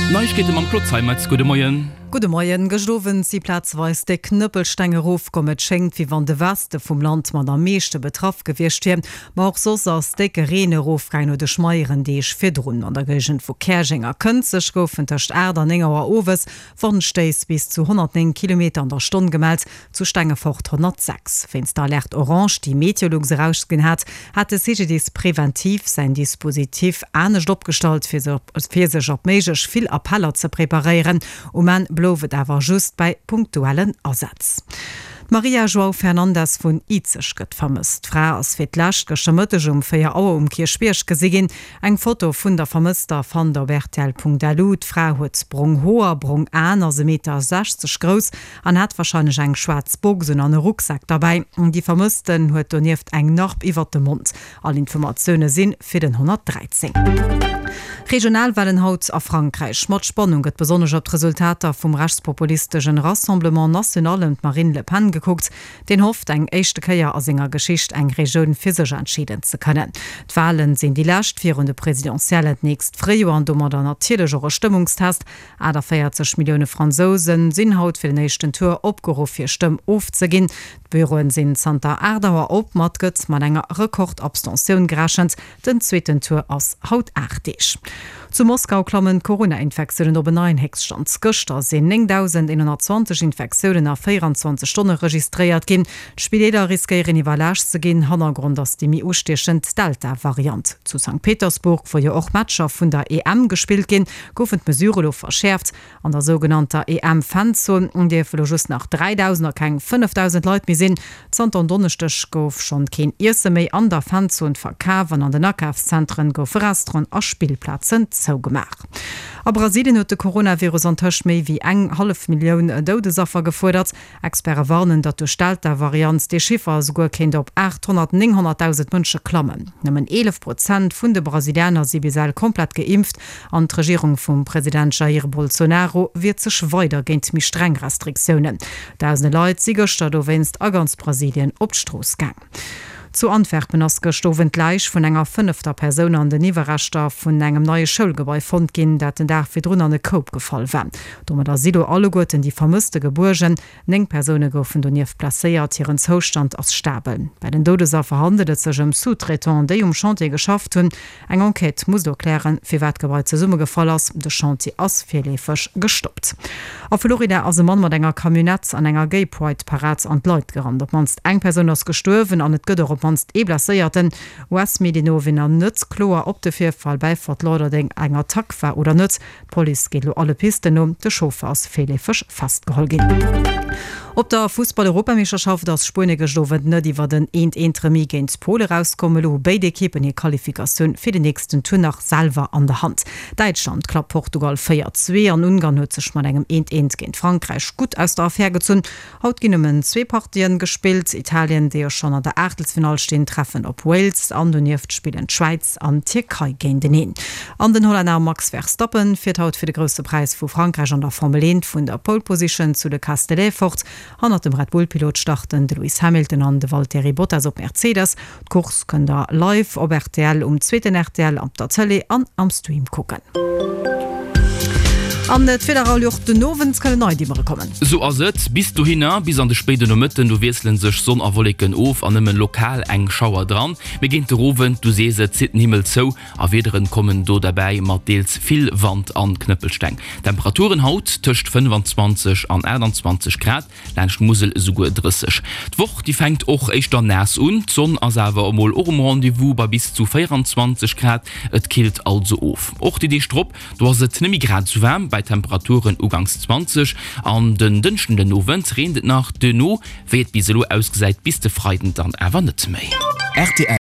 Neuch geht am Klotzheim als gute Morgen. Gute Morgen, gestoven sie platzweis de Knüppelstängeruf kommet schenkt wie wann de Weste vom Land man am meeste betraff gewircht werden, ma auch so ass decke Reneruf kein oder schmeieren die ich firrun an der Gegend vu Kerchinger Künzech goufen dercht Äder engerer Owes von Steis bis zu 109 km an der Stunde gemeldt zu Stängefort 106. Wenn's da Licht orange die Meteorologie rausgehen hatte CGDs präventiv sein Dispositiv ane Stoppgestalt für sich op meisch viel Appeller zu präparieren, man blowe dawer just bei punktuellen Ersatz. Maria Joao Fernandez vun Izech gëtt vermisst. Fra ass fir lacht geschëmëttegem fir Auer Kirchbiersch gesinn, eng Foto vun der Vermisster van der Wertel.delut, Fra huet Brung hoher Brung 1 Meter 60 groß, an hat wahrscheinlich eng Schwarzbogen an den Rucksack dabei. Die Vermissten huet doniert eng Narb iwwer dem Mund. All Informationune sinn fir den 113. Regionalwahlen haut a Frankreich mat Spannung gëtt besonders op Resultater vum rechtspopulistischen Rassemblement National und Marine Le Pen geguckt, den hofft eng echte Käier as enger Geschicht eng Region physisch entschieden zu können. D'Wahlen sind die lastführende präsidentielle nächst Frühjahr an dummer der natürlichere Stimmungstest. Ader 40 Millionen Franzosen sind haut für den nächsten Tour opgerufen für Stimme aufzugehen. Büroen sind Santa Ardauer opmatget man enger Rekordabstention graschend, den zweiten Tour aus Haut 80. Zu Moskau klammen Corona-Infektionen op einen Hexstand. Göster sind 9.120 Infektionen nach 24 Stunden registriert gin. Spideler riskieren Ivalage zu gehen, Hangrund dass die miustechend Delta-Variant. Zu St. Petersburg, wo ja auch Matcher von der EM gespielt gehen, goufend Mesurelo verschärft. An der sogenannter EM-Fanzone, der für just nach 3.000 kein 5.000 Leute mehr sind, Sonntag und Donnerstag gouf schon kein erste mehr an der Fanzone verkaufen, an den Nahkaufszentren gouf Restaurant und Spielplätzen gemacht. Aber Brasilien hat de Coronavirus an Tisch méi wie eng 500.000 Todesopfer gefordert. Experten warnen, dat durch Delta-Variant de Schiffer sogar kind op 800.000 Menschen klammen. Nëmmen 11% vun de Brasilianer sie bisel komplett geimpft. An die Regierung vom Präsident Jair Bolsonaro wird sich weiter gegen mi streng Restriktionen. Tausende Leute sigerstadt wennst a ganz Brasilien opstroß gang. Zu Antwerpen ass gestowen gleich vun enger 5. Person an den Niwerrechter vun engem neue Schulgebäi fand gin, dat den Dach fir run an den Coop gefall war. Dommer da silo alle Goten die vermisste Geburgen, 9 Personen goufen doniert placéiert ihren Zustand aus Stabeln. Bei den Todesopfer handelet sech Sous-Traitant, déi Chantier geschafft hunn. Eng Enquete muss erklären, fir wat Gebäi ze Summe gefall ass, de Chantier ass firlefech gestoppt. A Florida as Mann mat enger Kamionett an enger Gay Pride Parade an Leiit gerannt. Dat manst eng Person ass gestorwen an net Gëder manst eblaéierten US-Medinowinner nëtz Kloer op de Vifall bei Fort Lauderdale enger Tag war oder nëtz. Police geht lo alle Pisten de Chauffeur aus Felefech fastgehol gin. Op der Fußball-Europameisterschaft das Spune gestowen net iwwer den Remis géint Pole rauskomme lo beide Kippen hier Qualifikation fir den nächsten Tour nach Salva an der Hand. Deutschland klappt Portugal 4-2 an Ungarn hue sech man engem 1-1 géint Frankreich gut aus der Affäre gezun. Haut ginnemmen 2 Partien gespielt. Italien, der schon an der Achtelfinal stehen, treffen op Wales, an den Nift spielen Schweiz an Türkei gegen den Hin. An den Holländer Max Verstappen fährt haut für den größten Preis vu Frankreich an der Formel 1 vun der Pole Position zu de Castellet fort. Han dem Red Bull-Pilot starten de Lewis Hamilton an de Valtteri Bottas op Mercedes. Kurs können da live op RTL 2. RTL am der Tele an am Stream gucken. An net Federaljocht de Novens können neu die kommen. So as bist du hin bis an de späte Nomitten du weselen sech son awolliken of an nemmen lokal eng Schauer dran. Begint Rowen du sese zitten Himmel zo a wederen kommen do dabei mat deels viel Wand an Knöppelsteng. Temperaturen haut töcht 25 an 21 Grad, Lsch Musel so 30. D'woch die fängt och echt an nass und Sonn aswer omol Rendezvous bei bis zu 24 Grad, et killt also of. Och die Strupp, du hast et nimi grad zu wärm bei Temperaturen ugangs 20 an den dünschenden Nowen redet nach Deno wird biselo ausgeseit bis de Freiden dann erwandet mei. RTL